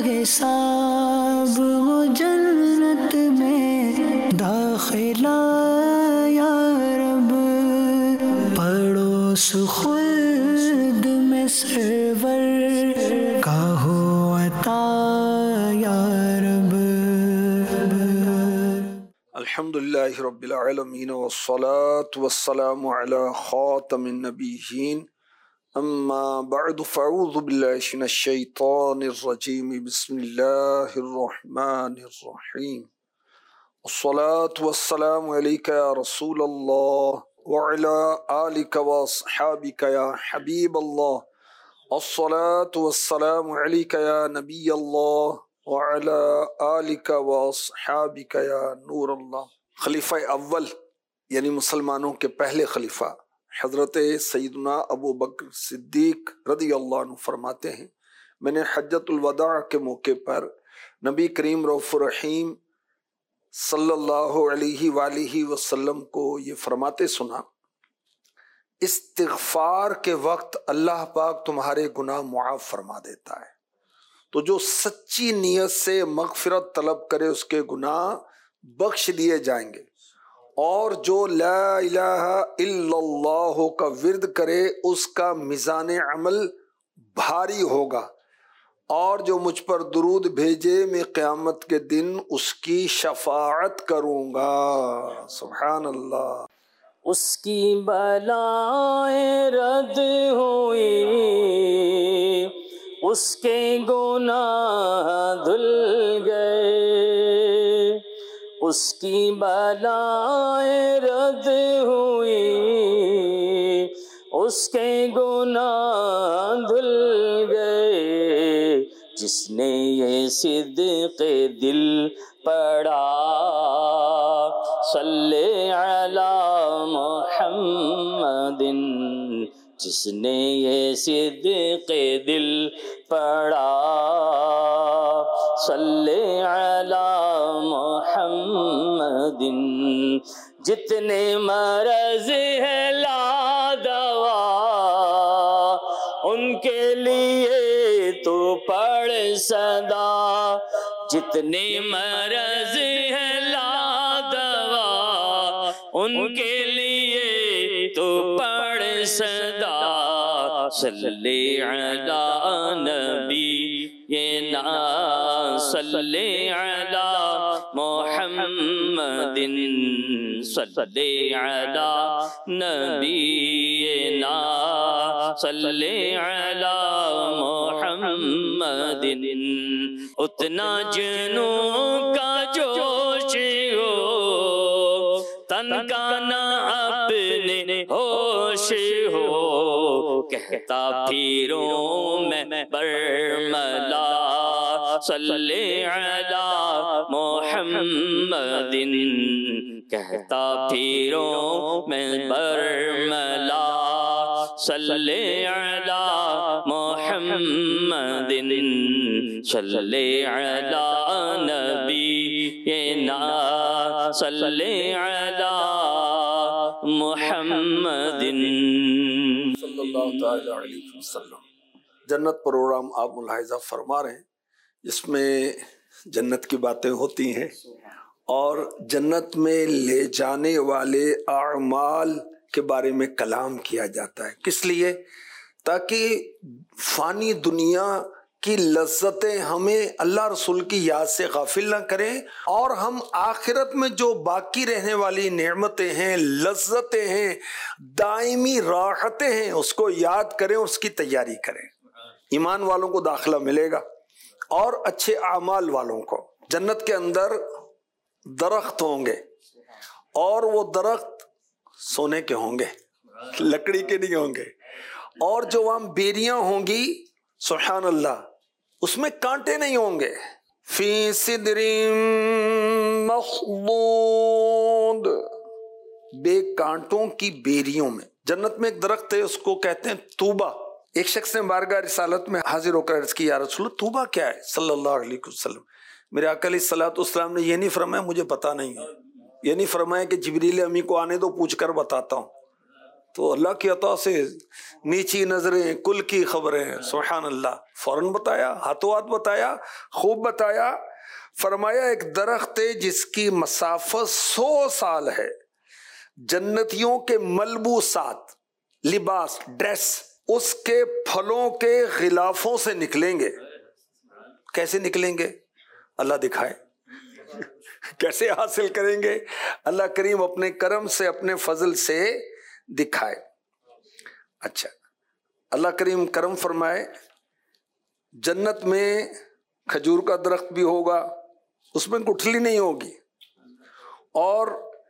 حساب وہ جنت میں داخلہ یا رب، پڑوس خلد میں سرور کا ہو عطا یا رب۔ الحمدللہ رب العالمین والصلاة والسلام علی خاتم النبیین، اما بعد فاعوذ باللہ من الشیطان الرجیم، بسم اللہ الرحمن الرحیم۔ الصلاة والسلام علیک یا رسول اللہ وعلی آلک واصحابک یا حبیب اللہ، الصلاة والسلام علیک یا نبی اللہ وعلی آلک واصحابک یا نور اللہ۔ خلیفہ اول یعنی مسلمانوں کے پہلے خلیفہ حضرت سیدنا ابو بکر صدیق رضی اللہ عنہ فرماتے ہیں، میں نے حجۃ الوداع کے موقع پر نبی کریم رؤوف الرحیم صلی اللہ علیہ وآلہ وسلم کو یہ فرماتے سنا، استغفار کے وقت اللہ پاک تمہارے گناہ معاف فرما دیتا ہے، تو جو سچی نیت سے مغفرت طلب کرے اس کے گناہ بخش دیے جائیں گے، اور جو لا الہ الا اللہ کا ورد کرے اس کا میزان عمل بھاری ہوگا، اور جو مجھ پر درود بھیجے میں قیامت کے دن اس کی شفاعت کروں گا۔ سبحان اللہ۔ اس کی بلائیں رد ہوئی، اس کے گناہ دھل گئے، اس کی بلائیں رد ہوئی، اس کے گناہ دھل گئے، جس نے یہ صدق دل پڑھا صلی علی محمد، جس نے یہ صدق دل پڑھا صلی علی محمد، جتنے مرض ہے لا دوا ان کے لیے تو پڑھ صدا، جتنے مرض ہے لا دوا ان کے لیے تو پڑھ صدا، صلی علی نبینا صلی علی محمد، صلی علی نبینا صلی علی محمد، اتنا جنوں کا جوش ہو، تن کا نہ اپنے ہوش ہو، کہتا پھروں میں برملا صلی علی محمد، کہتا پھروں میں برملا صلی علی محمد، صلی علی نبینا صلی علی محمد صلی اللہ تعالی علیہ وسلم۔ جنت پروگرام آپ ملاحظہ فرما رہے ہیں، جس میں جنت کی باتیں ہوتی ہیں اور جنت میں لے جانے والے اعمال کے بارے میں کلام کیا جاتا ہے۔ کس لیے؟ تاکہ فانی دنیا کی لذتیں ہمیں اللہ رسول کی یاد سے غافل نہ کریں، اور ہم آخرت میں جو باقی رہنے والی نعمتیں ہیں، لذتیں ہیں، دائمی راحتیں ہیں، اس کو یاد کریں اور اس کی تیاری کریں۔ ایمان والوں کو داخلہ ملے گا اور اچھے اعمال والوں کو۔ جنت کے اندر درخت ہوں گے، اور وہ درخت سونے کے ہوں گے، لکڑی کے نہیں ہوں گے، اور جو وہاں بیریاں ہوں گی سبحان اللہ اس میں کانٹے نہیں ہوں گے۔ فی صدر مخضود، بے کانٹوں کی بیریوں میں۔ جنت میں ایک درخت ہے، اس کو کہتے ہیں طوبہ۔ ایک شخص نے بارگاہ رسالت میں حاضر ہو کر عرض کی، یا رسول اللہ طوبہ کیا ہے صلی اللہ علیہ وسلم؟ میرے آقا علیہ الصلوۃ والسلام نے یہ نہیں فرمایا مجھے پتہ نہیں ہے، یہ نہیں فرمایا کہ جبریل امی کو آنے دو پوچھ کر بتاتا ہوں، تو اللہ کی عطا سے نیچی نظریں، کل کی خبریں، سبحان اللہ، فوراً بتایا، ہاتھوں ہاتھ بتایا، خوب بتایا. فرمایا ایک درخت ہے جس کی مسافت 100 سال ہے، جنتیوں کے ملبوسات، لباس، ڈریس اس کے پھلوں کے غلافوں سے نکلیں گے. کیسے نکلیں گے؟ اللہ دکھائے. کیسے حاصل کریں گے؟ اللہ کریم اپنے کرم سے، اپنے فضل سے دکھائے. اچھا، اللہ کریم کرم فرمائے. جنت میں کھجور کا درخت بھی ہوگا، اس میں گٹھلی نہیں ہوگی، اور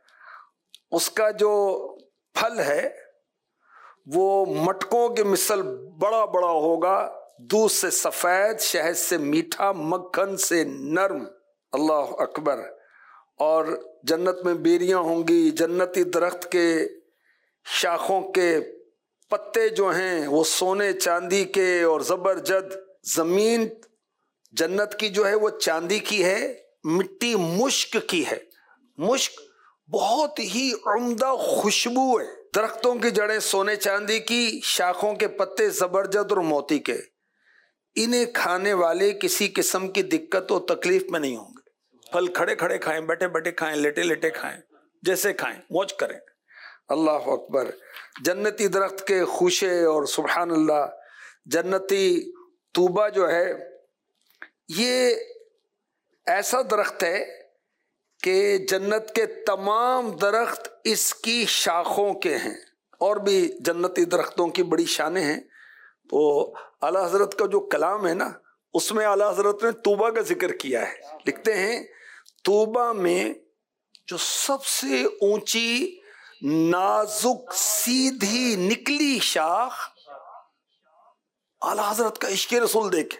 اس کا جو پھل ہے وہ مٹکوں کے مثل بڑا بڑا ہوگا، دودھ سے سفید، شہد سے میٹھا، مکھن سے نرم. اللہ اکبر. اور جنت میں بیریاں ہوں گی. جنتی درخت کے شاخوں کے پتے جو ہیں وہ سونے چاندی کے اور زبرجد. زمین جنت کی جو ہے وہ چاندی کی ہے، مٹی مشک کی ہے. مشک بہت ہی عمدہ خوشبو ہے. درختوں کی جڑیں سونے چاندی کی، شاخوں کے پتے زبرجد اور موتی کے. انہیں کھانے والے کسی قسم کی دقت و تکلیف میں نہیں ہوں گے. پھل کھڑے کھڑے کھائیں، بیٹھے بیٹھے کھائیں، لیٹے لیٹے کھائیں، جیسے کھائیں، موج کریں. اللہ اکبر. جنتی درخت کے خوشے، اور سبحان اللہ جنتی طوبہ جو ہے یہ ایسا درخت ہے کہ جنت کے تمام درخت اس کی شاخوں کے ہیں. اور بھی جنتی درختوں کی بڑی شانیں ہیں. تو اعلیٰ حضرت کا جو کلام ہے نا، اس میں اعلیٰ حضرت نے طوبہ کا ذکر کیا ہے. لکھتے ہیں طوبہ میں جو سب سے اونچی نازک سیدھی نکلی شاخ، اعلیٰ حضرت کا عشق رسول دیکھیں.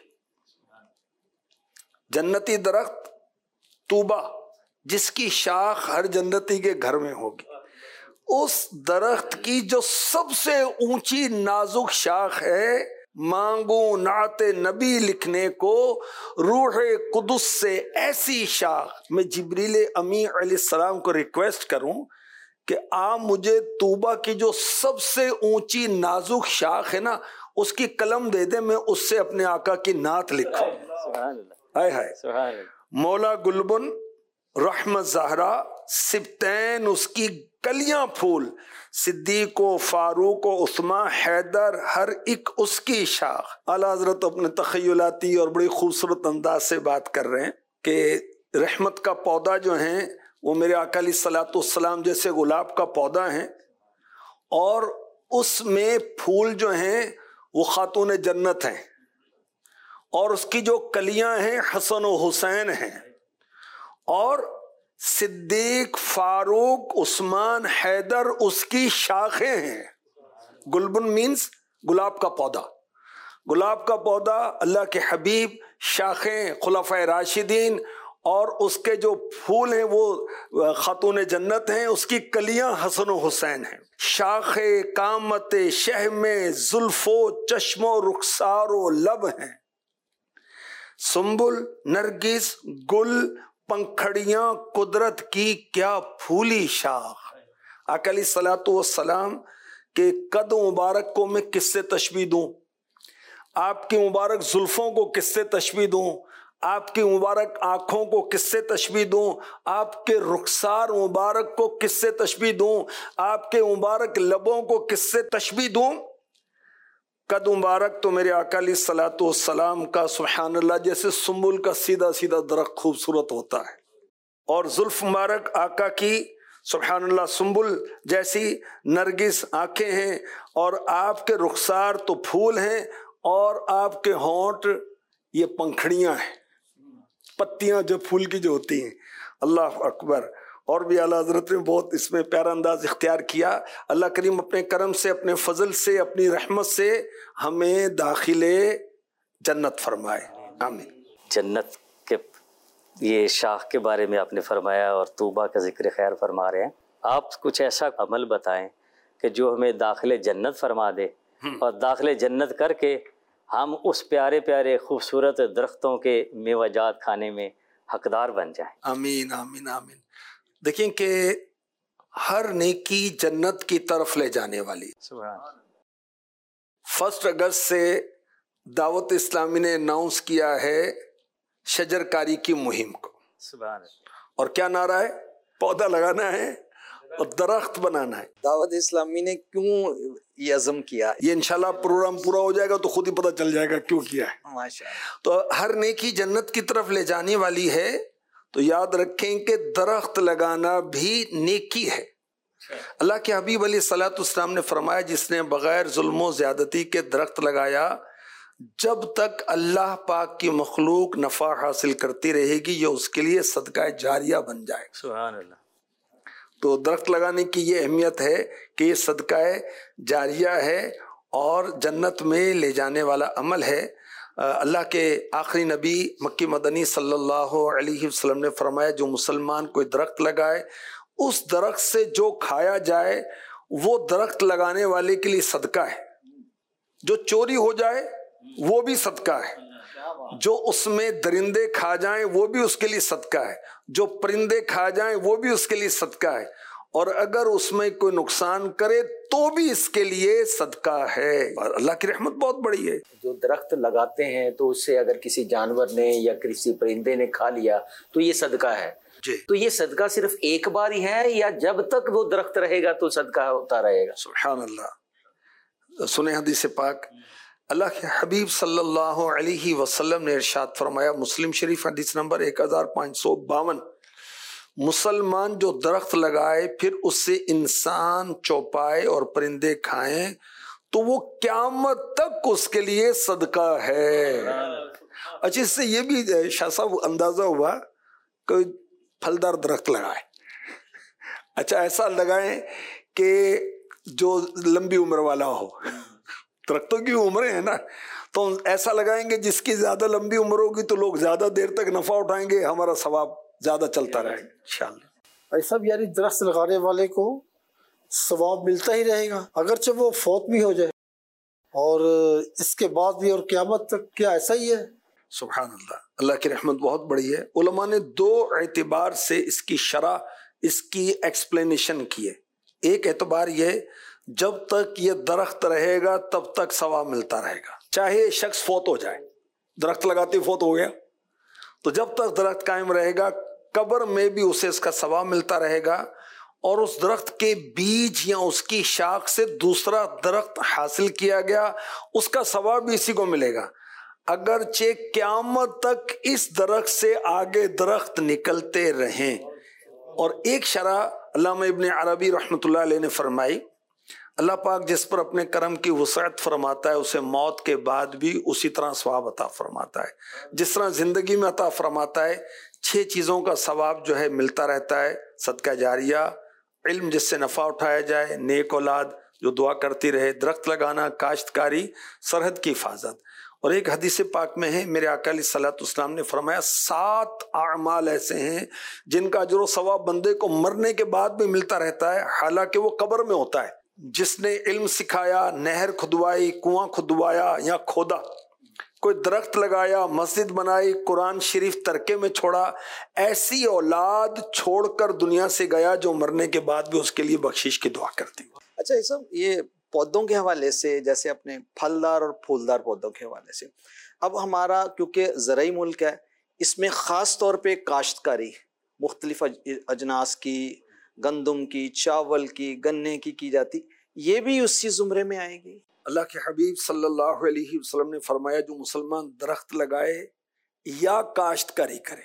جنتی درخت طوبہ جس کی شاخ ہر جنتی کے گھر میں ہوگی، اس درخت کی جو سب سے اونچی نازک شاخ ہے، مانگوں نعت نبی لکھنے کو روح قدس سے ایسی شاخ. میں جبریل امی علیہ السلام کو ریکویسٹ کروں کہ آپ مجھے طوبہ کی جو سب سے اونچی نازک شاخ ہے نا اس کی قلم دے دیں، میں اس سے اپنے آقا کی نعت لکھوں. ہائے ہائے. مولا گلبن، رحمت زہرا، سبتین اس کی کلیاں پھول، صدیق و فاروق و عثمان حیدر ہر ایک اس کی شاخ. اعلیٰ حضرت اپنے تخیلاتی اور بڑی خوبصورت انداز سے بات کر رہے ہیں کہ رحمت کا پودا جو ہیں وہ میرے آقا علیہ الصلوۃ والسلام جیسے گلاب کا پودا ہیں، اور اس میں پھول جو ہیں وہ خاتون جنت ہیں، اور اس کی جو کلیاں ہیں حسن و حسین ہیں، اور صدیق، فاروق، عثمان، حیدر اس کی شاخیں ہیں. گلبن مینز گلاب کا پودا. گلاب کا پودا اللہ کے حبیب، شاخیں خلفائے راشدین، اور اس کے جو پھول ہیں وہ خاتون جنت ہیں، اس کی کلیاں حسن و حسین ہیں. شاخ قامت شہم زلف و چشم و رخسار و لب ہیں. سنبل، نرگس، گل، پنکھڑیاں قدرت کی کیا پھولی شاخ. آقا علیہ الصلوۃ والسلام کے قد مبارک کو میں کس سے تشبیہ دوں؟ آپ کی مبارک زلفوں کو کس سے تشبیہ دوں؟ آپ کی مبارک آنکھوں کو کس سے تشبیہ دوں؟ آپ کے رخسار مبارک کو کس سے تشبیہ دوں؟ آپ کے مبارک لبوں کو کس سے تشبیہ دوں؟ قد مبارک تو میرے آقا علیہ الصلوۃ والسلام کا سبحان اللہ جیسے سنبل کا سیدھا سیدھا درخت خوبصورت ہوتا ہے، اور زلف مبارک آقا کی سبحان اللہ سنبل جیسی نرگس آنکھیں ہیں، اور آپ کے رخسار تو پھول ہیں، اور آپ کے ہونٹ یہ پنکھڑیاں ہیں، پتیاں جو پھول کی جو ہوتی ہیں. اللہ اکبر. اور بھی اعلیٰ حضرت نے بہت اس میں پیارا انداز اختیار کیا. اللہ کریم اپنے کرم سے، اپنے فضل سے، اپنی رحمت سے ہمیں داخل جنت فرمائے. آمین. جنت کے یہ شاخ کے بارے میں آپ نے فرمایا اور طوبہ کا ذکر خیر فرما رہے ہیں. آپ کچھ ایسا عمل بتائیں کہ جو ہمیں داخل جنت فرما دے، اور داخل جنت کر کے ہم اس پیارے پیارے خوبصورت درختوں کے میوہ جات کھانے میں حقدار بن جائیں. آمین آمین آمین. دیکھیں کہ ہر نیکی جنت کی طرف لے جانے والی. سبحان 1 اگست سے دعوت اسلامی نے اناؤنس کیا ہے شجر کاری کی مہم کو. سبحان. اور کیا نعرہ ہے؟ پودا لگانا ہے اور درخت بنانا ہے. دعوت اسلامی نے کیوں یہ عزم کیا؟ یہ انشاءاللہ پروگرام پورا ہو جائے گا تو خود ہی پتہ چل جائے گا کیوں کیا ہے. ماشاءاللہ. تو ہر نیکی جنت کی طرف لے جانے والی ہے. تو یاد رکھیں کہ درخت لگانا بھی نیکی ہے. اللہ کے حبیب علیہ الصلوۃ والسلام نے فرمایا جس نے بغیر ظلم و زیادتی کے درخت لگایا جب تک اللہ پاک کی مخلوق نفع حاصل کرتی رہے گی یہ اس کے لیے صدقہ جاریہ بن جائے. سبحان اللہ. تو درخت لگانے کی یہ اہمیت ہے کہ یہ صدقہ جاریہ ہے اور جنت میں لے جانے والا عمل ہے. اللہ کے آخری نبی مکی مدنی صلی اللہ علیہ وسلم نے فرمایا جو مسلمان کوئی درخت لگائے اس درخت سے جو کھایا جائے وہ درخت لگانے والے کے لیے صدقہ ہے. جو چوری ہو جائے وہ بھی صدقہ ہے. جو اس میں درندے کھا جائیں وہ بھی اس کے لیے صدقہ ہے. جو پرندے کھا جائیں وہ بھی اس کے لیے صدقہ ہے. اور اگر اس میں کوئی نقصان کرے تو بھی اس کے لیے صدقہ ہے. اور اللہ کی رحمت بہت بڑی ہے. جو درخت لگاتے ہیں تو اس سے اگر کسی جانور نے یا کسی پرندے نے کھا لیا تو یہ صدقہ ہے. جی. تو یہ صدقہ صرف ایک بار ہی ہے یا جب تک وہ درخت رہے گا تو صدقہ ہوتا رہے گا؟ سبحان اللہ. سنیں حدیث پاک. اللہ کے حبیب صلی اللہ علیہ وسلم نے ارشاد فرمایا مسلم شریف حدیث نمبر 1552 مسلمان جو درخت لگائے پھر اس سے انسان چوپائے اور پرندے کھائیں تو وہ قیامت تک اس کے لیے صدقہ ہے. اچھا اس سے یہ بھی شاہ صاحب اندازہ ہوا کہ پھلدار درخت لگائے. اچھا ایسا لگائیں کہ جو لمبی عمر والا ہو. درختوں کی عمریں ہیں نا تو ایسا لگائیں گے جس کی زیادہ لمبی عمر ہوگی تو لوگ زیادہ دیر تک نفع اٹھائیں گے ہمارا ثواب زیادہ چلتا رہے گا انشاءاللہ. ایسا بھی یعنی درخت لگانے والے کو ثواب ملتا ہی رہے گا اگرچہ وہ فوت بھی ہو جائے اور اس کے بعد بھی اور قیامت تک. کیا ایسا ہی ہے؟ سبحان اللہ. اللہ کی رحمت بہت بڑی ہے. علماء نے 2 اعتبار سے اس کی شرح اس کی ایکسپلینیشن کی ہے. ایک اعتبار یہ جب تک یہ درخت رہے گا تب تک ثواب ملتا رہے گا. چاہے شخص فوت ہو جائے درخت لگاتے فوت ہو گیا تو جب تک درخت قائم رہے گا قبر میں بھی اسے اس کا ثواب ملتا رہے گا اور اس درخت کے بیج یا اس کی شاخ سے دوسرا درخت حاصل کیا گیا اس کا ثواب بھی اسی کو ملے گا. اگرچہ قیامت تک اس درخت سے آگے درخت نکلتے رہیں. اور ایک شرح علامہ ابن عربی رحمۃ اللہ علیہ نے فرمائی اللہ پاک جس پر اپنے کرم کی وسعت فرماتا ہے اسے موت کے بعد بھی اسی طرح ثواب عطا فرماتا ہے. جس طرح زندگی میں عطا فرماتا ہے 6 چیزوں کا ثواب جو ہے ملتا رہتا ہے. صدقہ جاریہ, علم جس سے نفع اٹھایا جائے, نیک اولاد جو دعا کرتی رہے, درخت لگانا, کاشتکاری, سرحد کی حفاظت. اور ایک حدیث پاک میں ہے میرے آقا علیہ الصلوۃ والسلام نے فرمایا 7 اعمال ایسے ہیں جن کا اجر و ثواب بندے کو مرنے کے بعد بھی ملتا رہتا ہے حالانکہ وہ قبر میں ہوتا ہے. جس نے علم سکھایا, نہر کھدوائی, کنواں کھدوایا یا کھودا, کوئی درخت لگایا, مسجد بنائی, قرآن شریف ترکے میں چھوڑا, ایسی اولاد چھوڑ کر دنیا سے گیا جو مرنے کے بعد بھی اس کے لیے بخشش کی دعا کرتی. اچھا یہ سب یہ پودوں کے حوالے سے جیسے اپنے پھلدار اور پھولدار پودوں کے حوالے سے اب ہمارا کیونکہ زرعی ملک ہے اس میں خاص طور پہ کاشتکاری مختلف اجناس کی, گندم کی, چاول کی, گنے کی جاتی, یہ بھی اسی زمرے میں آئے گی. اللہ کے حبیب صلی اللہ علیہ وسلم نے فرمایا جو مسلمان درخت لگائے یا کاشتکاری کرے,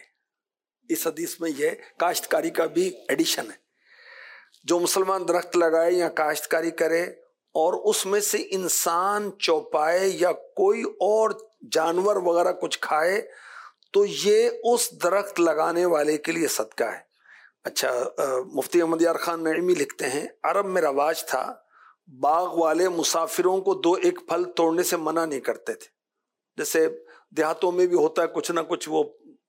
اس حدیث میں یہ کاشتکاری کا بھی ایڈیشن ہے, جو مسلمان درخت لگائے یا کاشتکاری کرے اور اس میں سے انسان چوپائے یا کوئی اور جانور وغیرہ کچھ کھائے تو یہ اس درخت لگانے والے کے لیے صدقہ ہے. اچھا مفتی احمد یار خان نعیمی لکھتے ہیں عرب میں رواج تھا باغ والے مسافروں کو 2-1 پھل توڑنے سے منع نہیں کرتے تھے. جیسے دیہاتوں میں بھی ہوتا ہے کچھ نہ کچھ, وہ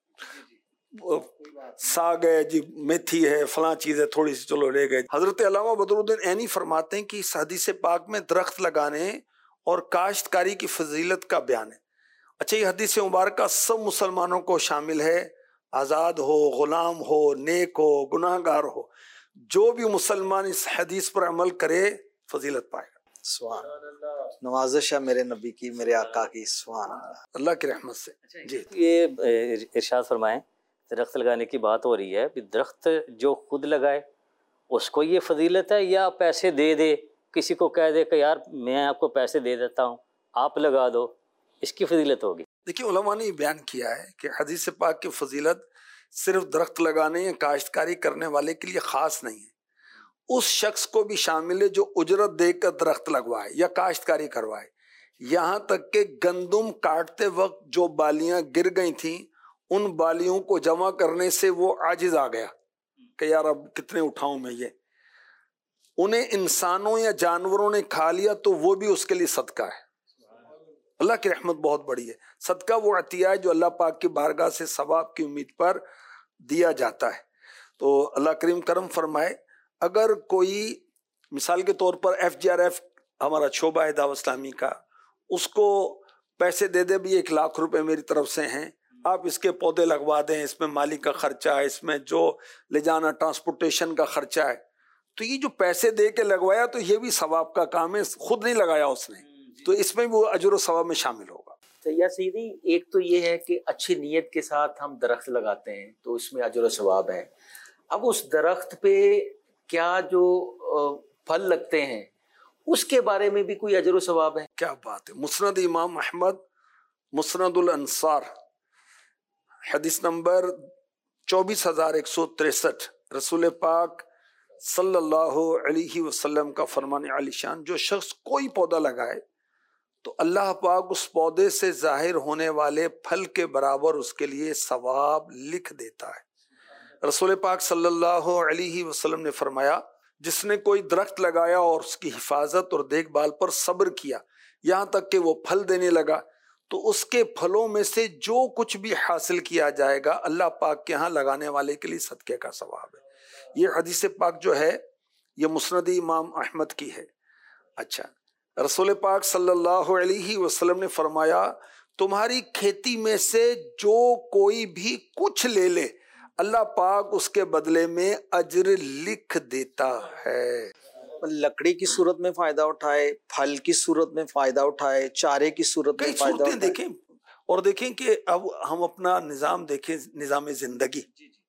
ساگ ہے جی, میتھی ہے, فلاں چیز ہے, تھوڑی سی چلو لے گئے. حضرت علامہ بدر الدین عینی فرماتے ہیں کہ اس حدیث پاک میں درخت لگانے اور کاشتکاری کی فضیلت کا بیان ہے. اچھا یہ حدیث مبارکہ سب مسلمانوں کو شامل ہے, آزاد ہو, غلام ہو, نیک ہو, گناہ گار ہو, जो भी मुसलमान इस हदीस पर अमल करे फजीलत पाएगा। सुभान अल्लाह, नवाज़िश है मेरे नबी की, मेरे आका की, सुभान अल्लाह, अल्लाह की रहमत से। जी ये इरशाद फरमाएं, दरख्त लगाने की बात हो रही है, दरख्त जो खुद लगाए उसको ये फजीलत है, या पैसे दे दे, किसी को कह दे कि यार मैं आपको पैसे दे देता हूँ आप लगा दो, इसकी फजीलत होगी? देखिए उलमा ने बयान किया है कि हदीस पाक की फजीलत सिर्फ दरख्त लगाने या काश्तकारी करने वाले के लिए ख़ास नहीं है, उस शख्स को भी शामिल है जो उजरत देकर दरख्त लगवाए या काश्तकारी करवाए। यहाँ तक कि गंदुम काटते वक्त जो बालियां गिर गई थीं उन बालियों को जमा करने से वो आजिज आ गया कि यार अब कितने उठाऊं मैं ये, उन्हें इंसानों या जानवरों ने खा लिया तो वो भी उसके लिए सदका है। अल्लाह की रहमत बहुत बड़ी है। सदका वो अतिया है जो अल्लाह पाक की बारगाह से सवाब की उम्मीद पर दिया जाता है। तो अल्लाह करीम करम फरमाए, अगर कोई मिसाल के तौर पर FGRF हमारा शोबा है दावत इस्लामी का, उसको पैसे दे दे भी 1 लाख रुपए मेरी तरफ से हैं, आप इसके पौधे लगवा दें, इसमें माली का खर्चा है, इसमें जो ले जाना ट्रांसपोर्टेशन का खर्चा है, तो ये जो पैसे दे के लगवाया तो ये भी सवाब का काम है, खुद नहीं लगाया उसने, तो इसमें भी वो अजर व सवाब में शामिल होगा। तो या सीधी एक तो ये है कि अच्छी नीयत के साथ हम दरख्त लगाते हैं तो इसमें अजर व सवाब है। अब उस दरख्त पे क्या जो फल लगते हैं उसके बारे में भी कोई अजर व सवाब है? क्या बात है। मुस्नद इमाम अहमद मुस्नदुल अंसार हदीस नंबर 24,163, रसूल पाक सल्लल्लाहु अलैहि वसल्लम का फरमान आलिशान, जो शख्स कोई पौधा लगाए तो अल्लाह पाक उस पौधे से जाहिर होने वाले फल के बराबर उसके लिए सवाब लिख देता है। रसूल पाक सल्लल्लाहु अलैहि वसल्लम ने फरमाया, जिसने कोई दरख्त लगाया और उसकी हिफाजत और देखभाल पर सब्र किया यहाँ तक कि वो फल देने लगा, तो उसके फलों में से जो कुछ भी हासिल किया जाएगा अल्लाह पाक के यहाँ लगाने वाले के लिए सदक़े का सवाब है। ये हदीस पाक जो है ये मुस्नद इमाम अहमद की है। अच्छा, रसूल पाक सल्लल्लाहु अलैहि वसल्लम ने फरमाया, तुम्हारी खेती में से जो कोई भी कुछ ले ले अल्लाह पाक उसके बदले में अज्र लिख देता है। लकड़ी की सूरत में फायदा उठाए, फल की सूरत में फायदा उठाए, चारे की सूरत में फायदा उठाए। देखें और देखें कि अब हम अपना निजाम देखें, निजाम जिंदगी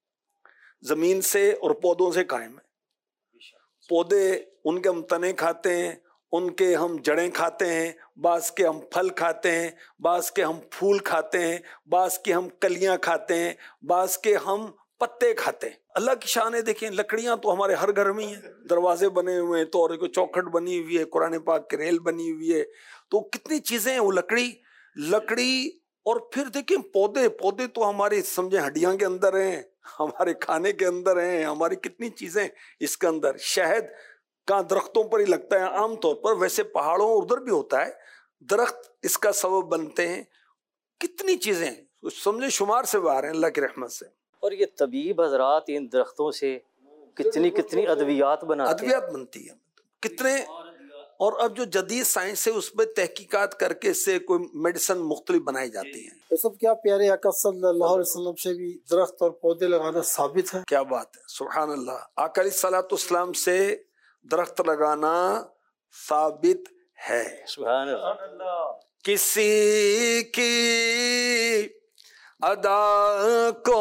जमीन से और पौधों से कायम है। पौधे उनके हम तने खाते हैं, उनके हम जड़ें खाते हैं, बास के हम फल खाते हैं, बास के हम फूल खाते हैं, बास के हम कलियां खाते हैं, बास के हम पत्ते खाते हैं। अल्लाह की शान है। देखें लकड़ियां तो हमारे हर घर में ही हैं, दरवाजे बने हुए हैं, तो और कोई चौखट बनी हुई है, कुरान पाक की रेल बनी हुई है, तो कितनी चीजें हैं वो लकड़ी। और फिर देखें पौधे तो हमारे समझे हड्डियां के अंदर हैं, हमारे खाने के अंदर हैं, हमारी कितनी चीजें इसके अंदर। शहद का दरख्तों पर ही लगता है आमतौर पर, वैसे पहाड़ों उधर भी होता है, दरख्त इसका सबब बनते हैं। कितनी चीजें समझे शुमार से बाहर हैं अल्लाह की रहमत से। और ये तबीब हजरात इन दरख्तों से कितनी अद्वियात बनती है कितने। और अब जो जदीद साइंस है उसमें तहकीकात करके इससे कोई मेडिसिन मुख्तलिफ बनाई जाती है। तो सब क्या प्यारे आका सल्लल्लाहु अलैहि वसल्लम से भी दरख्त और पौधे लगाना साबित है। क्या बात है, सुभान अल्लाह। आका अलैहिस्सलाम से दरख्त लगाना साबित है। सुभान अल्लाह। किसी की अदा को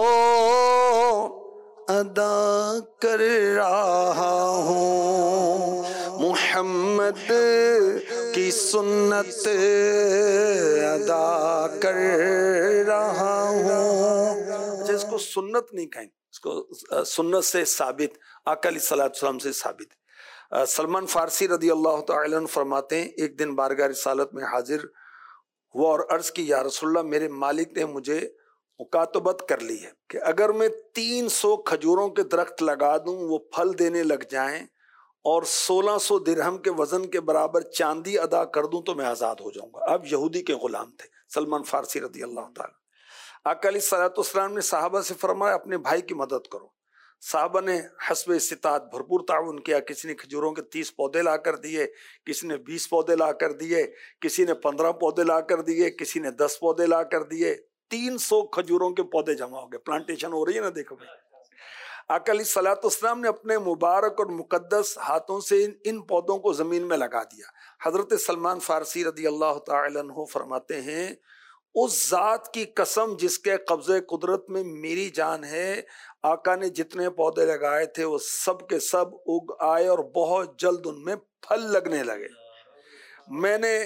अदा कर रहा हूँ, मुहम्मद की सुन्नत अदा कर रहा हूँ। इसको सुन्नत नहीं कहें, इसको सुन्नत से साबित, आका अलैहिस्सलाम से साबित। सलमान फारसी रदी अल्लाह तआला अन्हु फरमाते हैं, एक दिन बारगाह रिसालत में हाजिर हुआ और अर्ज की, या रसूलल्लाह मेरे मालिक ने मुझे मुकातबत कर ली है कि अगर मैं 300 खजूरों के दरख्त लगा दूं, वो फल देने लग जाएं और 1600 दिरहम के वजन के बराबर चांदी अदा कर दूं तो मैं आज़ाद हो जाऊंगा। अब यहूदी के गुलाम थे सलमान फारसी रदी अल्लाह ताला। आका अलैहिस्सलाम ने साहबा से फरमाया अपने भाई की मदद करो। साहबा ने हस्ब इस्तिताअत भरपूर ताउन किया। किसी ने खजूरों के 30 पौधे ला कर दिए, किसी ने 20 पौधे ला कर दिए, किसी ने 15 पौधे ला कर दिए, किसी ने 10 पौधे ला कर दिए। 300 खजूरों के पौधे जमा हो गए। प्लांटेशन हो रही है ना, देखो भाई। آقا علیہ الصلوۃ والسلام نے اپنے مبارک اور مقدس ہاتھوں سے ان پودوں کو زمین میں لگا دیا۔ حضرت سلمان فارسی رضی اللہ تعالی عنہ فرماتے ہیں اس ذات کی قسم جس کے قبضے قدرت میں میری جان ہے، آقا نے جتنے پودے لگائے تھے وہ سب کے سب اگ آئے اور بہت جلد ان میں پھل لگنے لگے۔ میں نے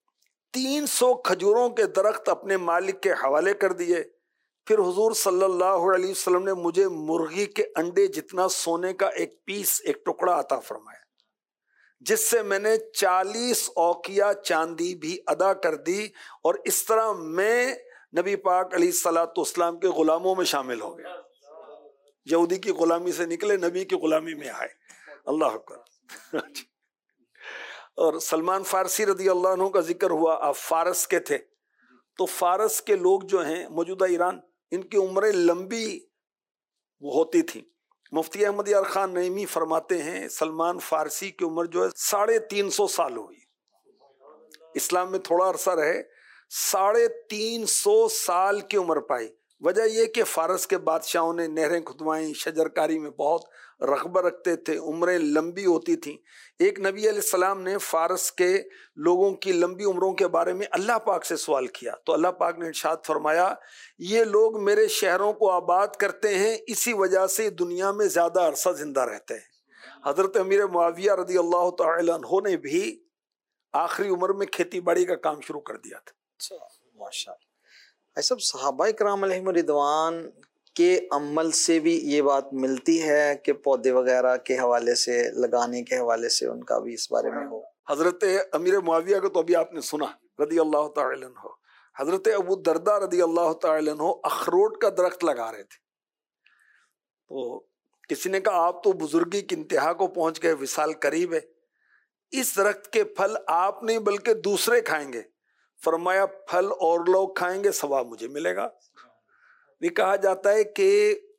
300 کھجوروں کے درخت اپنے مالک کے حوالے کر دیے۔ پھر حضور صلی اللہ علیہ وسلم نے مجھے مرغی کے انڈے جتنا سونے کا ایک پیس، ایک ٹکڑا عطا فرمایا، جس سے میں نے 40 اوقیہ چاندی بھی ادا کر دی، اور اس طرح میں نبی پاک علیہ الصلوۃ والسلام کے غلاموں میں شامل ہو گیا۔ یہودی کی غلامی سے نکلے، نبی کی غلامی میں آئے۔ اللہ اکبر۔ اور سلمان فارسی رضی اللہ عنہ کا ذکر ہوا، آپ فارس کے تھے، تو فارس کے لوگ جو ہیں موجودہ ایران، ان کی عمریں لمبی ہوتی تھیں۔ مفتی احمد یار خان نعیمی فرماتے ہیں سلمان فارسی کی عمر جو ہے 350 سال ہوئی، اسلام میں تھوڑا عرصہ رہے، 350 سال کی عمر پائی۔ وجہ یہ کہ فارس کے بادشاہوں نے نہریں کھدوائیں، شجرکاری میں بہت رغبت رکھتے تھے، عمریں لمبی ہوتی تھیں۔ ایک نبی علیہ السلام نے فارس کے لوگوں کی لمبی عمروں کے بارے میں اللہ پاک سے سوال کیا، تو اللہ پاک نے ارشاد فرمایا یہ لوگ میرے شہروں کو آباد کرتے ہیں، اسی وجہ سے دنیا میں زیادہ عرصہ زندہ رہتے ہیں۔ حضرت امیر معاویہ رضی اللہ تعالی عنہ نے بھی آخری عمر میں کھیتی باڑی کا کام شروع کر دیا تھا۔ اچھا، ماشاءاللہ۔ ایسا صحابہ کرام علیہم رضوان کے عمل سے بھی یہ بات ملتی ہے کہ پودے وغیرہ کے حوالے سے، لگانے کے حوالے سے ان کا بھی اس بارے میں ہو؟ حضرت امیر معاویہ کو تو ابھی آپ نے سنا رضی اللہ تعالی عنہ، حضرت ابو درداء رضی اللہ تعالی عنہ اخروٹ کا درخت لگا رہے تھے، تو کسی نے کہا آپ تو بزرگی کی انتہا کو پہنچ گئے، وصال قریب ہے، اس درخت کے پھل آپ نہیں بلکہ دوسرے کھائیں گے۔ فرمایا پھل اور لوگ کھائیں گے، ثواب مجھے ملے گا۔ یہ کہا جاتا ہے کہ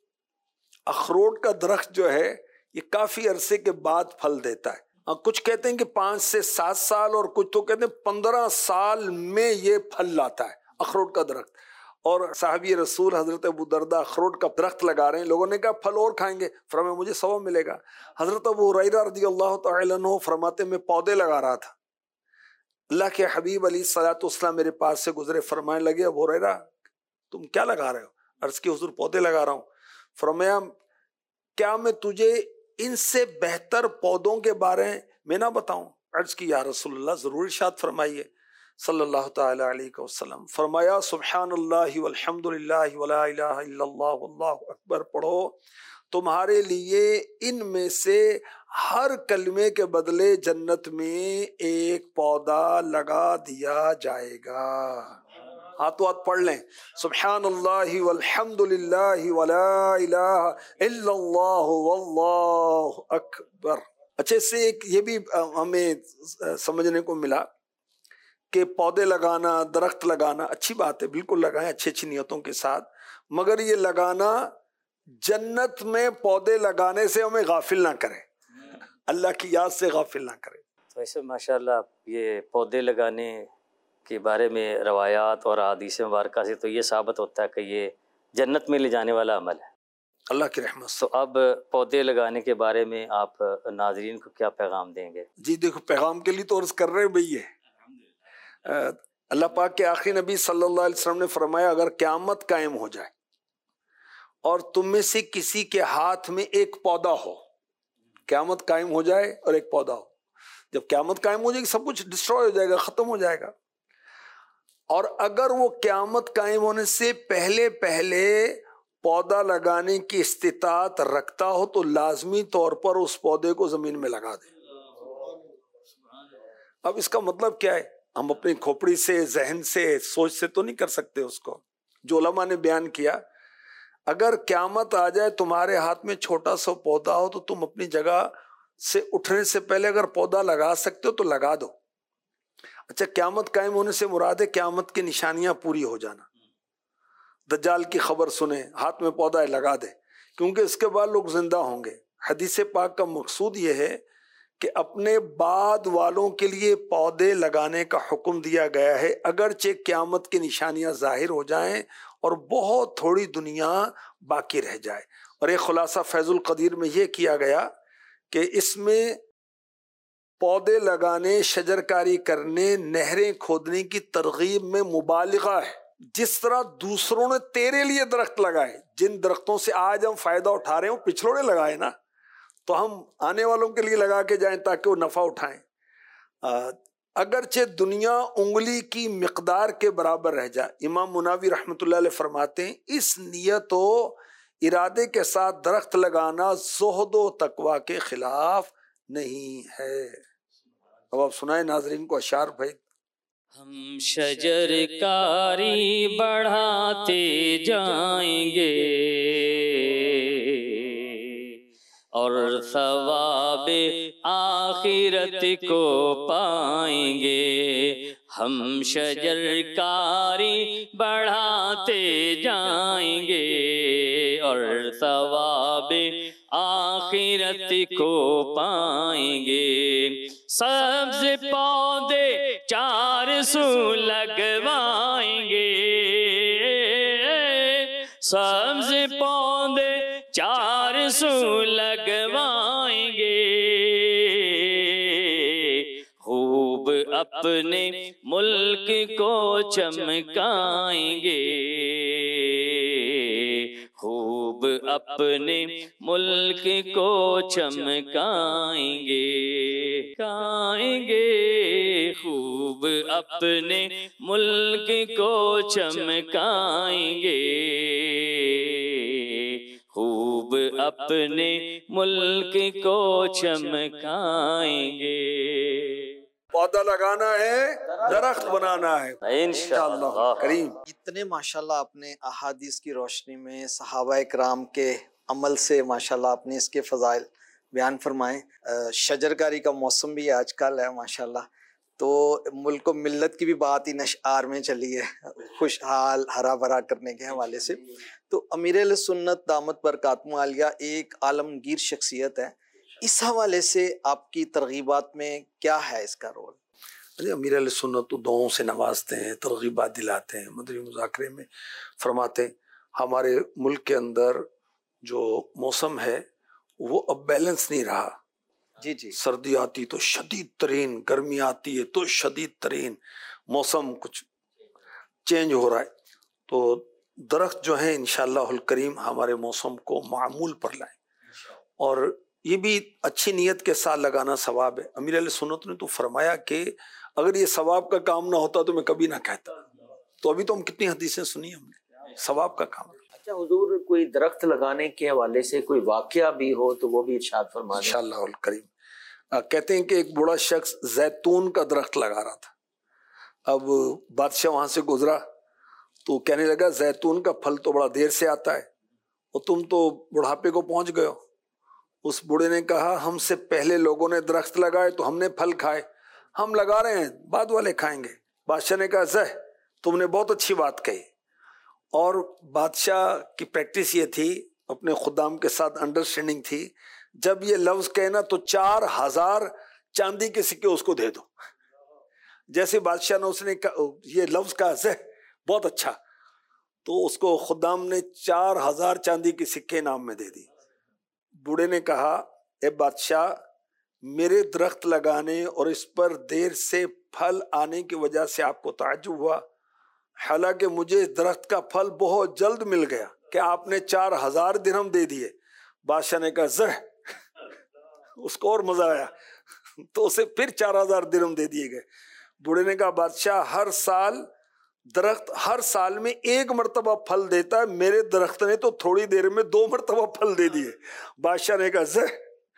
اخروٹ کا درخت جو ہے یہ کافی عرصے کے بعد پھل دیتا ہے، کچھ کہتے ہیں کہ 5 سے 7 سال، اور کچھ تو کہتے ہیں 15 سال میں یہ پھل لاتا ہے اخروٹ کا درخت۔ اور صحابی رسول حضرت ابو درداء اخروٹ کا درخت لگا رہے ہیں، لوگوں نے کہا پھل اور کھائیں گے، فرمایا مجھے ثواب ملے گا۔ حضرت ابو ہریرہ رضی اللہ تعالی عنہ فرماتے میں پودے لگا رہا تھا، اللہ کے حبیب علیہ الصلوۃ والسلام میرے پاس سے گزرے، فرمانے لگے ابو ہریرہ تم کیا لگا رہے ہو؟ عرض کی حضور پودے لگا رہا ہوں۔ فرمایا کیا میں تجھے ان سے بہتر پودوں کے بارے میں نہ بتاؤں؟ عرض کی یا رسول اللہ ضرور ارشاد فرمائیے صلی اللہ تعالی علیہ وسلم۔ فرمایا سبحان اللہ والحمد للہ ولا الہ الا اللہ واللہ اکبر پڑھو، تمہارے لیے ان میں سے ہر کلمے کے بدلے جنت میں ایک پودا لگا دیا جائے گا۔ ہاتھوں ہاتھ پڑھ لیں، سبحان اللہ والحمد للہ ولا الہ الا اللہ واللہ اکبر۔ اچھے سے ایک یہ بھی ہمیں سمجھنے کو ملا کہ پودے لگانا، درخت لگانا اچھی بات ہے، بالکل لگائیں اچھی اچھی نیتوں کے ساتھ، مگر یہ لگانا جنت میں پودے لگانے سے ہمیں غافل نہ کرے، اللہ کی یاد سے غافل نہ کرے۔ تو ایسے ماشاءاللہ یہ پودے لگانے کے بارے میں روایات اور احادیث مبارکہ سے تو یہ ثابت ہوتا ہے کہ یہ جنت میں لے جانے والا عمل ہے اللہ کی رحمت سے۔ تو اب پودے لگانے کے بارے میں آپ ناظرین کو کیا پیغام دیں گے؟ جی دیکھو، پیغام کے لیے تو عرض کر رہے ہیں بھئی ہے، اللہ پاک کے آخری نبی صلی اللہ علیہ وسلم نے فرمایا اگر قیامت قائم ہو جائے اور تم میں سے کسی کے ہاتھ میں ایک پودا ہو، قیامت قائم ہو جائے اور ایک پودا ہو، جب قیامت قائم ہو جائے گی سب کچھ ڈسٹروائے ہو جائے گا، ختم ہو جائے گا، اور اگر وہ قیامت قائم ہونے سے پہلے پودا لگانے کی استطاعت رکھتا ہو تو لازمی طور پر اس پودے کو زمین میں لگا دے۔ اب اس کا مطلب کیا ہے؟ ہم اپنی کھوپڑی سے، ذہن سے، سوچ سے تو نہیں کر سکتے اس کو، جو علماء نے بیان کیا اگر قیامت آ جائے تمہارے ہاتھ میں چھوٹا سا پودا ہو تو تم اپنی جگہ سے اٹھنے سے پہلے اگر پودا لگا سکتے ہو تو لگا دو۔ اچھا، قیامت قائم ہونے سے مراد ہے قیامت کی نشانیاں پوری ہو جانا، دجال کی خبر سنیں، ہاتھ میں پودا ہے لگا دے، کیونکہ اس کے بعد لوگ زندہ ہوں گے۔ حدیث پاک کا مقصود یہ ہے کہ اپنے بعد والوں کے لیے پودے لگانے کا حکم دیا گیا ہے، اگرچہ قیامت کی نشانیاں ظاہر ہو جائیں اور بہت تھوڑی دنیا باقی رہ جائے۔ اور ایک خلاصہ فیض القدیر میں یہ کیا گیا کہ اس میں پودے لگانے، شجرکاری کرنے، نہریں کھودنے کی ترغیب میں مبالغہ ہے۔ جس طرح دوسروں نے تیرے لیے درخت لگائے، جن درختوں سے آج ہم فائدہ اٹھا رہے ہیں وہ پچھلوں نے لگائے نا، تو ہم آنے والوں کے لیے لگا کے جائیں تاکہ وہ نفع اٹھائیں۔ اگرچہ دنیا انگلی کی مقدار کے برابر رہ جائے، امام مناوی رحمۃ اللہ علیہ فرماتے ہیں اس نیت و ارادے کے ساتھ درخت لگانا زہد و تقوی کے خلاف نہیں ہے۔ اب آپ سنائیں ناظرین کو اشعار بھائی۔ ہم شجر کاری بڑھاتے جائیں گے اور ثواب آخرت کو پائیں گے۔ ہم شجر کاری بڑھاتے جائیں گے اور ثواب آخرت کو پائیں گے۔ سبز پودے 400 لگوائیں گے، سبز پودے 400 لگوائیں گے، خوب اپنے ملک کو چمکائیں گے، خوب اپنے ملک کو چمکائیں گے، کائیں گے، خوب اپنے ملک کو چمکائیں گے، خوب اپنے ملک کو چمکائیں گے۔ پودا لگانا ہے، درخت بنانا ہے انشاءاللہ کریم۔ اتنے ماشاءاللہ آپ نے احادیث کی روشنی میں صحابہ اکرام کے عمل سے ماشاءاللہ آپ نے اس کے فضائل بیان فرمائے۔ شجرکاری کا موسم بھی آج کل ہے ماشاءاللہ، تو ملک و ملت کی بھی بات ان اشعار میں چلی ہے، خوشحال ہرا بھرا کرنے کے حوالے سے۔ تو امیر اہل سنت دامت برکاتہ عالیہ ایک عالمگیر شخصیت ہے، اس حوالے سے آپ کی ترغیبات میں کیا ہے اس کا رول؟ امیر اہل سنت تو دعاؤں سے نوازتے ہیں، ترغیبات دلاتے ہیں۔ مدنی مذاکرے میں فرماتے ہیں ہمارے ملک کے اندر جو موسم ہے وہ اب بیلنس نہیں رہا، جی جی، سردی آتی تو شدید ترین، گرمی آتی ہے تو شدید ترین، موسم کچھ چینج ہو رہا ہے، تو درخت جو ہیں انشاءاللہ الکریم ہمارے موسم کو معمول پر لائیں، اور یہ بھی اچھی نیت کے ساتھ لگانا ثواب ہے۔ امیر علیہ سنت نے تو فرمایا کہ اگر یہ ثواب کا کام نہ ہوتا تو میں کبھی نہ کہتا، تو ابھی تو ہم کتنی حدیثیں سنی ہم نے، ثواب کا کام ہے۔ اچھا حضور، کوئی درخت لگانے کے حوالے سے کوئی واقعہ بھی ہو تو وہ بھی ارشاد فرما دیں انشاءاللہ الکریم۔ کہتے ہیں کہ ایک بوڑھا شخص زیتون کا درخت لگا رہا تھا، اب بادشاہ وہاں سے گزرا تو کہنے لگا زیتون کا پھل تو بڑا دیر سے آتا ہے اور تم تو بڑھاپے کو پہنچ گئے ہو۔ اس بوڑھے نے کہا ہم سے پہلے لوگوں نے درخت لگائے تو ہم نے پھل کھائے، ہم لگا رہے ہیں بعد والے کھائیں گے۔ بادشاہ نے کہا زہ تم نے بہت اچھی بات کہی، اور بادشاہ کی پریکٹس یہ تھی، اپنے خدام کے ساتھ انڈرسٹینڈنگ تھی، جب یہ لفظ کہنا تو 4000 چاندی کے سکے اس کو دے دو۔ جیسے بادشاہ نے اس نے یہ لفظ کہا زہ بہت اچھا، تو اس کو خدام نے 4000 چاندی کے سکے انعام میں دے دی۔ بوڑھے نے کہا اے بادشاہ، میرے درخت لگانے اور اس پر دیر سے پھل آنے کی وجہ سے آپ کو تعجب ہوا، حالانکہ مجھے اس درخت کا پھل بہت جلد مل گیا کہ آپ نے 4000 درہم دے دیے۔ بادشاہ نے کہا زہ، اس کو اور مزہ آیا تو اسے پھر 4000 درہم دے دیے گئے۔ بوڑھے نے کہا بادشاہ ہر سال درخت ہر سال میں 1 مرتبہ پھل دیتا ہے، میرے درخت نے تو تھوڑی دیر میں 2 مرتبہ پھل دے دیے۔ بادشاہ نے کہا زہ،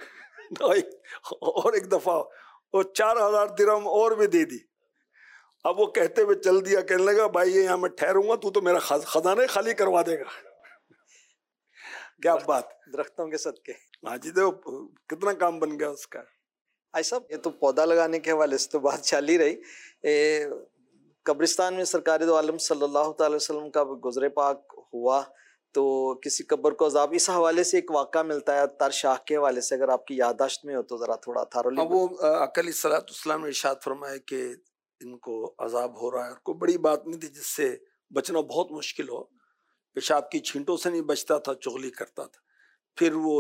اور ایک دفعہ اور 4000 درہم اور بھی دے دی۔ اب وہ کہتے ہوئے چل دیا، کہنے لگا بھائی یہاں میں ٹھہروں گا تو میرا خزانہ خالی کروا دے گا۔ کیا بات، درختوں کے صدقے۔ ہاں جی، دیکھو کتنا کام بن گیا اس کا۔ ایسا یہ تو پودا لگانے کے حوالے سے تو بات چل ہی رہی، قبرستان میں سرکار دو عالم صلی اللہ تعالی وسلم کا گزر پاک ہوا تو کسی قبر کو عذاب، اس حوالے سے ایک واقعہ ملتا ہے تر شاہ کے حوالے سے، اگر آپ کی یادداشت میں ہو تو ذرا تھوڑا تھارولی۔ اب وہ آقا علیہ الصلوۃ والسلام نے ارشاد فرمایا کہ ان کو عذاب ہو رہا ہے، کوئی بڑی بات نہیں تھی جس سے بچنا بہت مشکل ہو، پیشاب کی چھینٹوں سے نہیں بچتا تھا، چغلی کرتا تھا۔ پھر وہ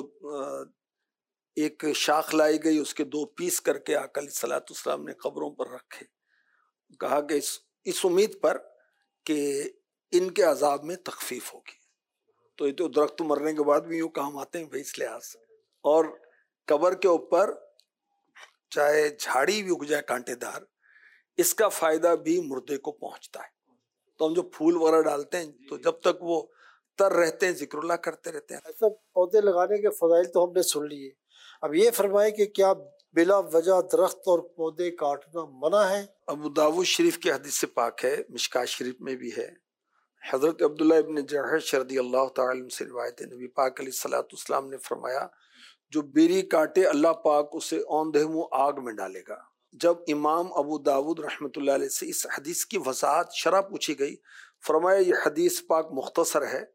ایک شاخ لائی گئی، اس کے 2 پیس کر کے آقا علیہ الصلوۃ والسلام نے قبروں پر رکھے، کہا کہ اس امید پر کہ ان کے عذاب میں تخفیف ہوگی۔ تو یہ تو درخت مرنے کے بعد بھی یوں کام آتے ہیں بھائی اس لحاظ سے، اور قبر کے اوپر چاہے جھاڑی بھی اگ جائے کانٹے دار، اس کا فائدہ بھی مردے کو پہنچتا ہے۔ تو ہم جو پھول وغیرہ ڈالتے ہیں تو جب تک وہ تر رہتے ہیں ذکر اللہ کرتے رہتے ہیں۔ ایسا پودے لگانے کے فضائل تو ہم نے سن لیے، اب یہ فرمائے کہ کیا بلا وجہ درخت اور پودے کاٹنا منع ہے؟ ابو داؤد شریف کی حدیث سے پاک ہے، مشکاۃ شریف میں بھی ہے، حضرت عبداللہ ابن جحش رضی اللہ تعالی عنہ سے روایت ہے، نبی پاک علیہ الصلوۃ والسلام نے فرمایا جو بیری کاٹے اللہ پاک اسے اوندھے منہ آگ میں ڈالے گا۔ جب امام ابو داود رحمۃ اللہ علیہ سے اس حدیث کی وضاحت شرح پوچھی گئی، فرمایا یہ حدیث پاک مختصر ہے،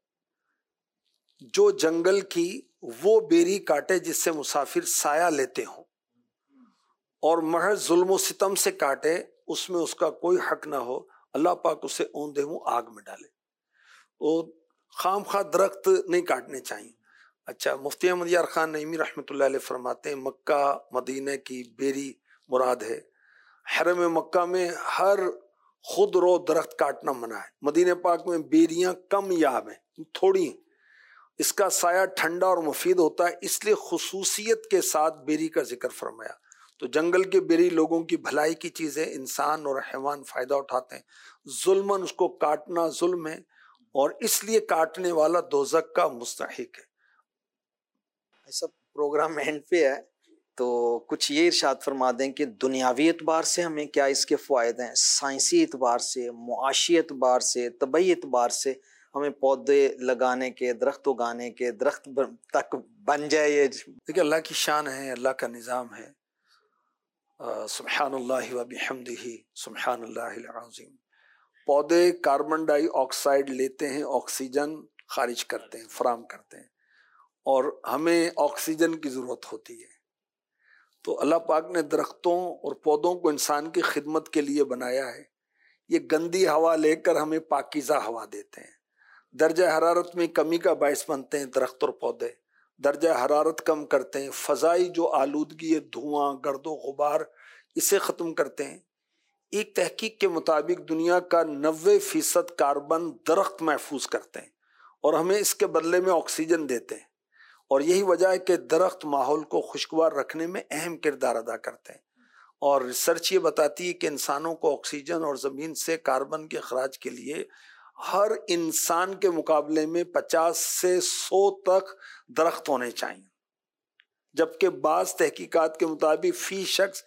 جو جنگل کی وہ بیری کاٹے جس سے مسافر سایہ لیتے ہوں اور محض ظلم و ستم سے کاٹے، اس میں اس کا کوئی حق نہ ہو، اللہ پاک اسے اوندھے منہ آگ میں ڈالے۔ وہ خام خواہ درخت نہیں کاٹنے چاہیے۔ اچھا، مفتی احمد یار خان نعیمی رحمۃ اللہ علیہ فرماتے ہیں مکہ مدینہ کی بیری مراد ہے، حرم مکہ میں ہر خود رو درخت کاٹنا منع ہے، مدینہ پاک میں بیریاں کم یاب ہیں، تھوڑی ہیں، اس کا سایہ ٹھنڈا اور مفید ہوتا ہے، اس لیے خصوصیت کے ساتھ بیری کا ذکر فرمایا۔ تو جنگل کے بیری لوگوں کی بھلائی کی چیزیں، انسان اور حیوان فائدہ اٹھاتے ہیں، ظلماً اس کو کاٹنا ظلم ہے، اور اس لیے کاٹنے والا دوزخ کا مستحق ہے۔ ایسا پروگرام اینڈ پہ ہے تو کچھ یہ ارشاد فرما دیں کہ دنیاوی اعتبار سے ہمیں کیا اس کے فوائد ہیں، سائنسی اعتبار سے، معاشی اعتبار سے، طبعی اعتبار سے ہمیں پودے لگانے کے، درخت اگانے کے، درخت تک بن جائے یہ؟ دیکھیں اللہ کی شان ہے، اللہ کا نظام ہے، سبحان اللہ و بحمدہ سبحان اللہ العظیم۔ پودے کاربن ڈائی آکسائڈ لیتے ہیں، آکسیجن خارج کرتے ہیں، فراہم کرتے ہیں، اور ہمیں آکسیجن کی ضرورت ہوتی ہے۔ تو اللہ پاک نے درختوں اور پودوں کو انسان کی خدمت کے لیے بنایا ہے، یہ گندی ہوا لے کر ہمیں پاکیزہ ہوا دیتے ہیں، درجہ حرارت میں کمی کا باعث بنتے ہیں درخت اور پودے، درجہ حرارت کم کرتے ہیں، فضائی جو آلودگی ہے، دھواں، گرد و غبار، اسے ختم کرتے ہیں۔ ایک تحقیق کے مطابق دنیا کا 90% کاربن درخت محفوظ کرتے ہیں اور ہمیں اس کے بدلے میں آکسیجن دیتے ہیں، اور یہی وجہ ہے کہ درخت ماحول کو خوشگوار رکھنے میں اہم کردار ادا کرتے ہیں، اور ریسرچ یہ بتاتی ہے کہ انسانوں کو آکسیجن اور زمین سے کاربن کے اخراج کے لیے ہر انسان کے مقابلے میں 50 سے 100 تک درخت ہونے چاہیے، جبکہ بعض تحقیقات کے مطابق فی شخص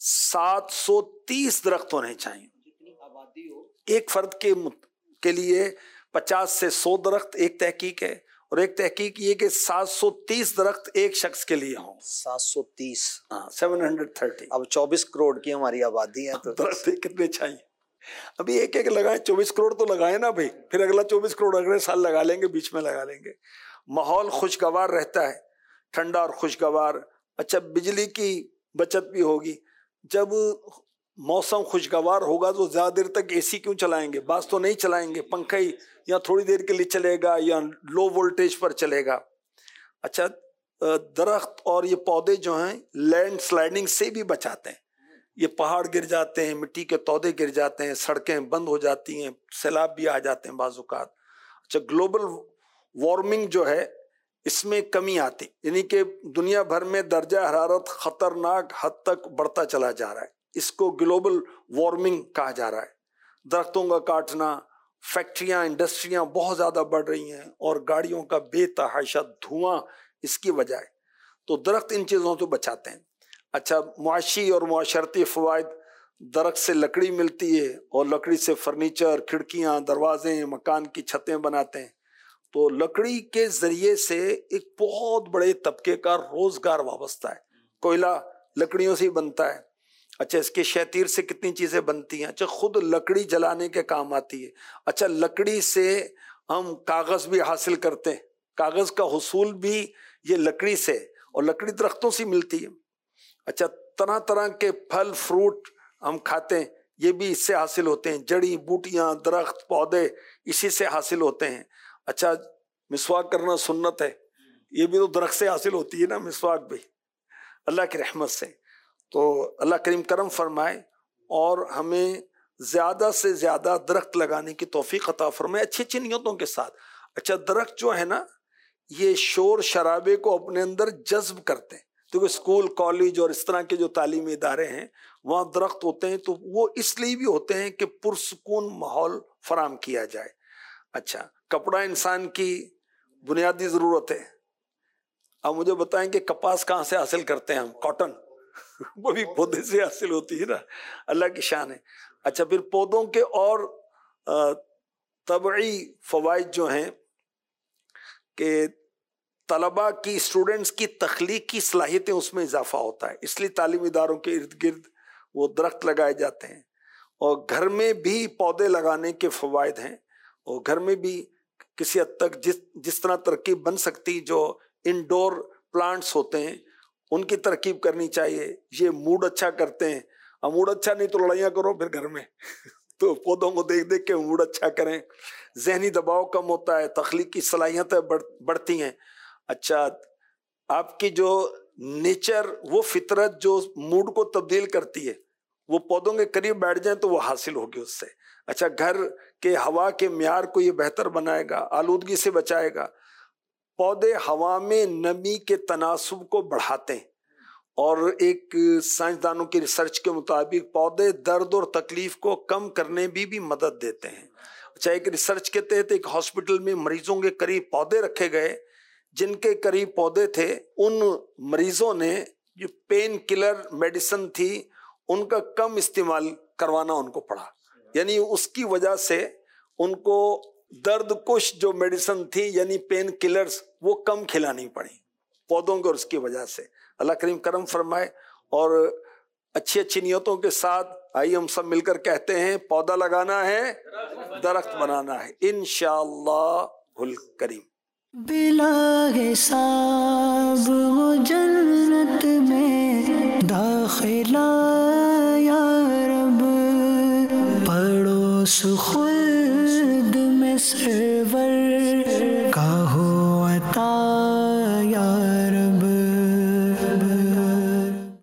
730 درخت ہونے چاہیے۔ ایک فرد کے لیے 50 سے 100 درخت ایک تحقیق ہے، اور ایک تحقیق یہ کہ 730 درخت ایک شخص کے لیے ہوں۔ 730، 730۔ اب 24 کروڑ کی ہماری آبادی ہے تو درخت کتنے چاہیے؟ ابھی ایک ایک لگائیں، 24 کروڑ تو لگائیں نا بھائی، پھر اگلا 24 کروڑ اگلے سال لگا لیں گے، بیچ میں لگا لیں گے۔ ماحول خوشگوار رہتا ہے، ٹھنڈا اور خوشگوار۔ اچھا، بجلی کی بچت بھی ہوگی، جب موسم خوشگوار ہوگا تو زیادہ دیر تک اے سی کیوں چلائیں گے؟ بعض تو نہیں چلائیں گے، پنکھا ہی یا تھوڑی دیر کے لیے چلے گا یا لو وولٹیج پر چلے گا۔ اچھا، درخت اور یہ پودے جو ہیں لینڈ سلائڈنگ سے بھی بچاتے ہیں، یہ پہاڑ گر جاتے ہیں، مٹی کے تودے گر جاتے ہیں، سڑکیں بند ہو جاتی ہیں، سیلاب بھی آ جاتے ہیں بعض اوقات۔ اچھا، گلوبل وارمنگ جو ہے اس میں کمی آتی، یعنی کہ دنیا بھر میں درجہ حرارت خطرناک حد تک بڑھتا چلا جا رہا ہے، اس کو گلوبل وارمنگ کہا جا رہا ہے۔ درختوں کا کاٹنا، فیکٹریاں، انڈسٹریاں بہت زیادہ بڑھ رہی ہیں، اور گاڑیوں کا بے تحاشا دھواں اس کی وجہ ہے، تو درخت ان چیزوں سے بچاتے ہیں۔ اچھا، معاشی اور معاشرتی فوائد، درخت سے لکڑی ملتی ہے، اور لکڑی سے فرنیچر، کھڑکیاں، دروازے، مکان کی چھتیں بناتے ہیں، تو لکڑی کے ذریعے سے ایک بہت بڑے طبقے کا روزگار وابستہ ہے۔ کوئلہ لکڑیوں سے ہی بنتا ہے۔ اچھا، اس کے شیطیر سے کتنی چیزیں بنتی ہیں۔ اچھا، خود لکڑی جلانے کے کام آتی ہے۔ اچھا، لکڑی سے ہم کاغذ بھی حاصل کرتے ہیں، کاغذ کا حصول بھی یہ لکڑی سے، اور لکڑی درختوں سے ملتی ہے. اچھا، طرح طرح کے پھل فروٹ ہم کھاتے ہیں، یہ بھی اس سے حاصل ہوتے ہیں، جڑی بوٹیاں درخت پودے اسی سے حاصل ہوتے ہیں. اچھا، مسواک کرنا سنت ہے، یہ بھی تو درخت سے حاصل ہوتی ہے نا، مسواک بھی اللہ کی رحمت سے. تو اللہ کریم کرم فرمائے اور ہمیں زیادہ سے زیادہ درخت لگانے کی توفیق عطا فرمائے اچھی اچھی نیتوں کے ساتھ. اچھا، درخت جو ہے نا یہ شور شرابے کو اپنے اندر جذب کرتے ہیں. تو اسکول کالج اور اس طرح کے جو تعلیمی ادارے ہیں وہاں درخت ہوتے ہیں، تو وہ اس لیے بھی ہوتے ہیں کہ پرسکون ماحول فراہم کیا جائے. اچھا، کپڑا انسان کی بنیادی ضرورت ہے. اب مجھے بتائیں کہ کپاس کہاں سے حاصل کرتے ہیں ہم؟ کاٹن وہ بھی پودے سے حاصل ہوتی ہے نا، اللہ کی شان ہے. اچھا، پھر پودوں کے اور طبعی فوائد جو ہیں کہ طلباء کی، اسٹوڈنٹس کی تخلیقی صلاحیتیں اس میں اضافہ ہوتا ہے، اس لیے تعلیمی اداروں کے ارد گرد وہ درخت لگائے جاتے ہیں. اور گھر میں بھی پودے لگانے کے فوائد ہیں، اور گھر میں بھی کسی حد تک جس طرح ترکیب بن سکتی، جو انڈور پلانٹس ہوتے ہیں ان کی ترکیب کرنی چاہیے. یہ موڈ اچھا کرتے ہیں. اب موڈ اچھا نہیں تو لڑائیاں کرو پھر گھر میں تو پودوں کو دیکھ دیکھ کے موڈ اچھا کریں. ذہنی دباؤ کم ہوتا ہے، تخلیقی صلاحیتیں بڑھتی ہیں. اچھا، آپ کی جو نیچر، وہ فطرت جو موڈ کو تبدیل کرتی ہے، وہ پودوں کے قریب بیٹھ جائیں تو وہ حاصل ہوگی اس سے. اچھا، گھر کے ہوا کے معیار کو یہ بہتر بنائے گا، آلودگی سے بچائے گا. پودے ہوا میں نمی کے تناسب کو بڑھاتے ہیں، اور ایک سائنسدانوں کی ریسرچ کے مطابق پودے درد اور تکلیف کو کم کرنے بھی مدد دیتے ہیں. اچھا، ایک ریسرچ کے تحت ایک ہاسپٹل میں مریضوں کے قریب پودے رکھے گئے، جن کے قریب پودے تھے ان مریضوں نے جو پین کلر میڈیسن تھی ان کا کم استعمال کروانا ان کو پڑا. یعنی اس کی وجہ سے ان کو درد کش جو میڈیسن تھی یعنی پین کلرز وہ کم کھلانی پڑی پودوں کو، اور اس کی وجہ سے. اللہ کریم کرم فرمائے. اور اچھی اچھی نیتوں کے ساتھ آئیے ہم سب مل کر کہتے ہیں پودا لگانا ہے، درخت بنانا ہے انشاءاللہ الکریم. بلا حساب ہو جنت میں داخلہ یا رب، پڑوس خلد میں سرور